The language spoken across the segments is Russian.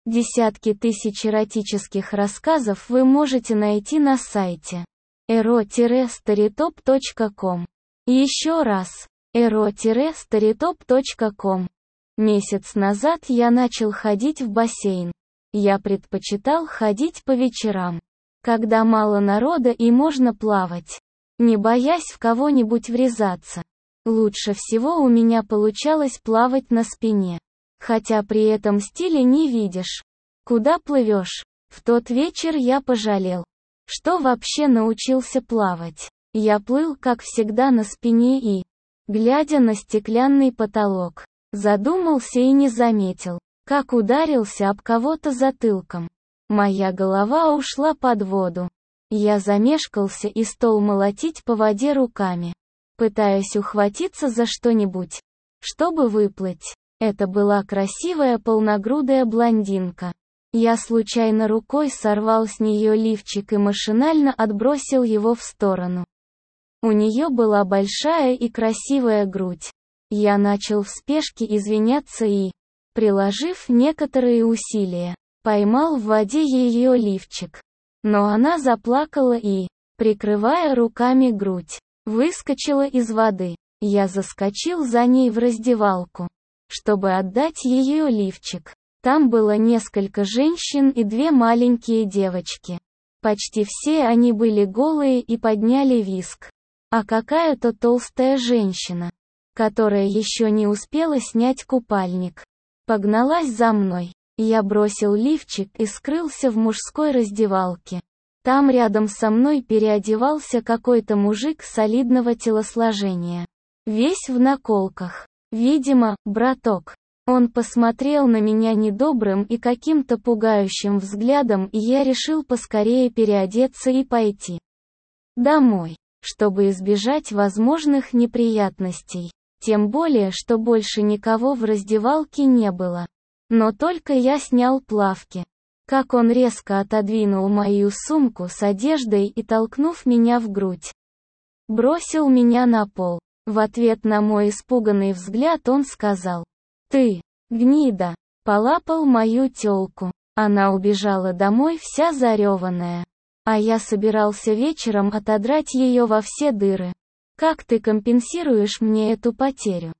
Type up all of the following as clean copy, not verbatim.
Десятки тысяч эротических рассказов вы можете найти на сайте ero-storytop.com. Еще раз, ero-storytop.com. Месяц назад я начал ходить в бассейн. Я предпочитал ходить по вечерам, когда мало народа и можно плавать, не боясь в кого-нибудь врезаться. Лучше всего у меня получалось плавать на спине. Хотя при этом стиле не видишь, куда плывешь. В тот вечер я пожалел, что вообще научился плавать. Я плыл, как всегда, на спине и, глядя на стеклянный потолок, задумался и не заметил, как ударился об кого-то затылком. Моя голова ушла под воду. Я замешкался и стал молотить по воде руками, пытаясь ухватиться за что-нибудь, чтобы выплыть. Это была красивая полногрудая блондинка. Я случайно рукой сорвал с нее лифчик и машинально отбросил его в сторону. У нее была большая и красивая грудь. Я начал в спешке извиняться и, приложив некоторые усилия, поймал в воде ее лифчик. Но она заплакала и, прикрывая руками грудь, выскочила из воды. Я заскочил за ней в раздевалку, чтобы отдать ее лифчик. Там было несколько женщин и 2 маленькие девочки. Почти все они были голые и подняли визг. А какая-то толстая женщина, которая еще не успела снять купальник, погналась за мной. Я бросил лифчик и скрылся в мужской раздевалке. Там рядом со мной переодевался какой-то мужик солидного телосложения, весь в наколках. Видимо, браток. Он посмотрел на меня недобрым и каким-то пугающим взглядом, и я решил поскорее переодеться и пойти домой, чтобы избежать возможных неприятностей. Тем более, что больше никого в раздевалке не было. Но только я снял плавки, как он резко отодвинул мою сумку с одеждой и, толкнув меня в грудь, бросил меня на пол. В ответ на мой испуганный взгляд он сказал: «Ты, гнида!» Полапал мою тёлку. Она убежала домой вся зареванная. А я собирался вечером отодрать ее во все дыры. Как ты компенсируешь мне эту потерю?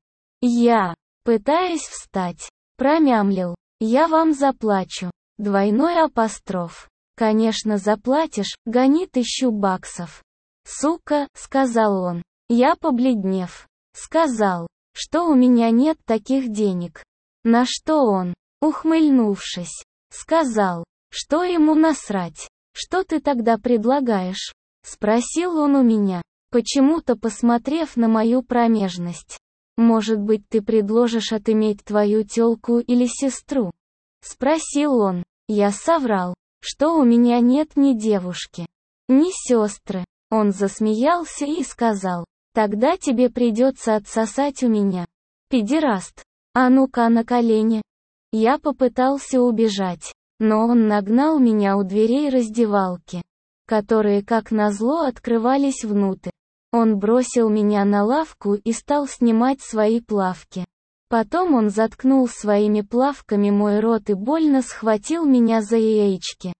Я, пытаясь встать, промямлил: «Я вам заплачу». Двойной апостроф. «Конечно заплатишь, гони 1000 баксов». «Сука», — сказал он. Я, побледнев, сказал, что у меня нет таких денег. На что он, ухмыльнувшись, сказал, что ему насрать. «Что ты тогда предлагаешь?» — спросил он у меня, почему-то посмотрев на мою промежность. «Может быть, ты предложишь отыметь твою тёлку или сестру?» — спросил он. Я соврал, что у меня нет ни девушки, ни сестры. Он засмеялся и сказал: «Тогда тебе придется отсосать у меня, педераст. А ну-ка на колени». Я попытался убежать, но он нагнал меня у дверей раздевалки, которые как назло открывались внутрь. Он бросил меня на лавку и стал снимать свои плавки. Потом он заткнул своими плавками мой рот и больно схватил меня за яички.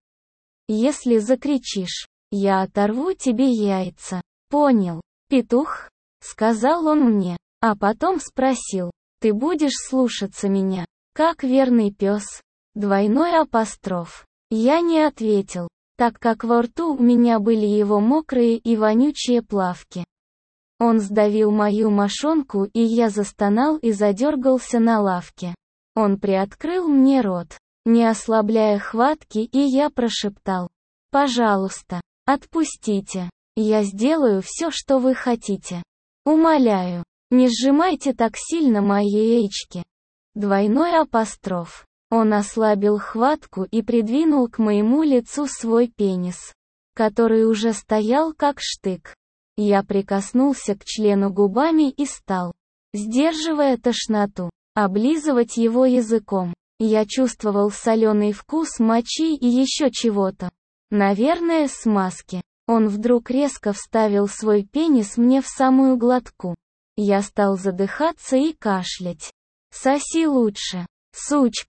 «Если закричишь, я оторву тебе яйца. Понял, петух?» — сказал он мне, а потом спросил: «Ты будешь слушаться меня, как верный пес?» Двойной апостроф. Я не ответил, так как во рту у меня были его мокрые и вонючие плавки. Он сдавил мою мошонку, и я застонал и задергался на лавке. Он приоткрыл мне рот, не ослабляя хватки, и я прошептал: «Пожалуйста, отпустите. Я сделаю все, что вы хотите. Умоляю, не сжимайте так сильно мои яички». Двойной апостроф. Он ослабил хватку и придвинул к моему лицу свой пенис, который уже стоял как штык. Я прикоснулся к члену губами и стал, сдерживая тошноту, облизывать его языком. Я чувствовал соленый вкус мочи и еще чего-то. Наверное, смазки. Он вдруг резко вставил свой пенис мне в самую глотку. Я стал задыхаться и кашлять. «Соси лучше, сучка».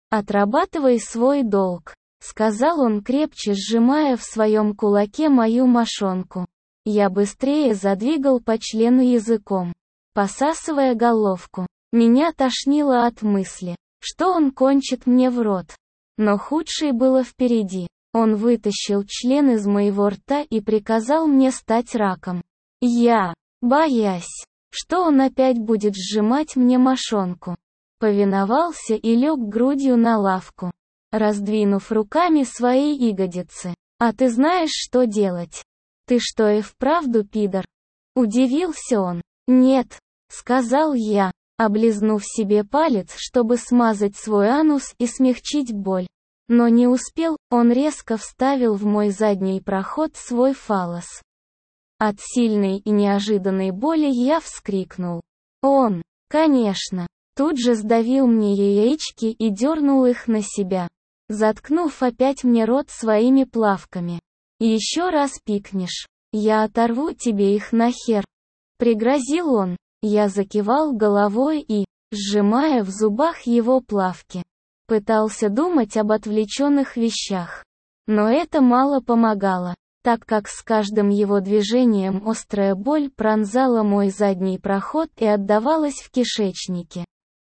«Отрабатывай свой долг», — сказал он, крепче сжимая в своем кулаке мою мошонку. Я быстрее задвигал по члену языком, посасывая головку. Меня тошнило от мысли, что он кончит мне в рот. Но худшее было впереди. Он вытащил член из моего рта и приказал мне стать раком. Я, боясь, что он опять будет сжимать мне мошонку, повиновался и лег грудью на лавку, раздвинув руками свои ягодицы. «А ты знаешь, что делать? Ты что, и вправду пидор?» Удивился он. «Нет», — сказал я, облизнув себе палец, чтобы смазать свой анус и смягчить боль. Но не успел, он резко вставил в мой задний проход свой фаллос. От сильной и неожиданной боли я вскрикнул. Он, конечно, тут же сдавил мне яички и дернул их на себя, заткнув опять мне рот своими плавками. «Еще раз пикнешь, я оторву тебе их нахер», — пригрозил он. Я закивал головой и, сжимая в зубах его плавки, пытался думать об отвлеченных вещах. Но это мало помогало, так как с каждым его движением острая боль пронзала мой задний проход и отдавалась в кишечнике.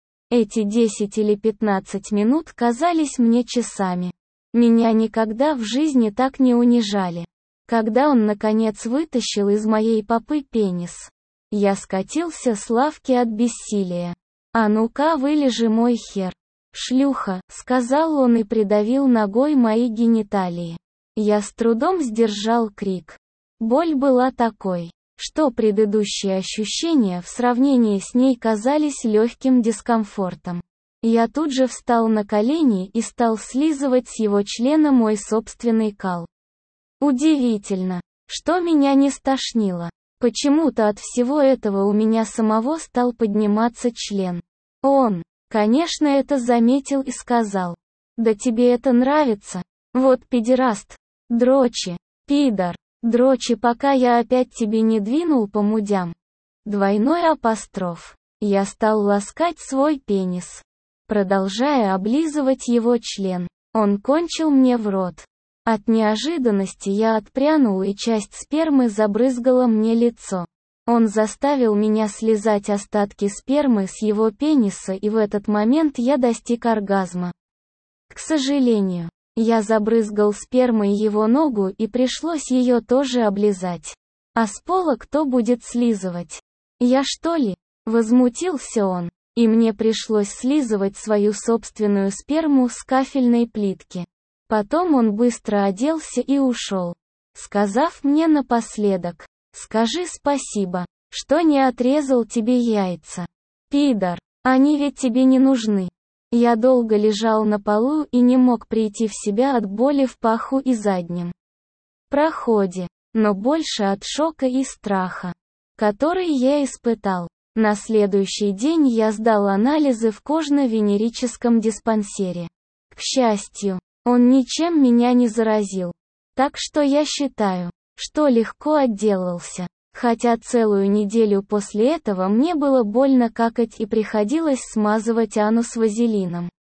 Эти 10 или 15 минут казались мне часами. Меня никогда в жизни так не унижали. Когда он наконец вытащил из моей попы пенис, я скатился с лавки от бессилия. «А ну-ка, вылежи мой хер, шлюха», — сказал он и придавил ногой мои гениталии. Я с трудом сдержал крик. Боль была такой, что предыдущие ощущения в сравнении с ней казались легким дискомфортом. Я тут же встал на колени и стал слизывать с его члена мой собственный кал. Удивительно, что меня не стошнило. Почему-то от всего этого у меня самого стал подниматься член. Он, конечно, это заметил и сказал: «Да тебе это нравится? Вот педераст. Дрочи, пидор, дрочи, пока я опять тебе не двинул по мудям». Двойной апостроф. Я стал ласкать свой пенис, продолжая облизывать его член. Он кончил мне в рот. От неожиданности я отпрянул, и часть спермы забрызгала мне лицо. Он заставил меня слизать остатки спермы с его пениса, и в этот момент я достиг оргазма. К сожалению, я забрызгал спермой его ногу, и пришлось ее тоже облизать. А с пола кто будет слизывать? Я, что ли? Возмутился он, и мне пришлось слизывать свою собственную сперму с кафельной плитки. Потом он быстро оделся и ушел, сказав мне напоследок: «Скажи спасибо, что не отрезал тебе яйца. Пидор, они ведь тебе не нужны». Я долго лежал на полу и не мог прийти в себя от боли в паху и заднем проходе, но больше от шока и страха, который я испытал. На следующий день я сдал анализы в кожно-венерическом диспансере. К счастью, он ничем меня не заразил. Так что я считаю, что легко отделался. Хотя целую неделю после этого мне было больно какать и приходилось смазывать анус вазелином.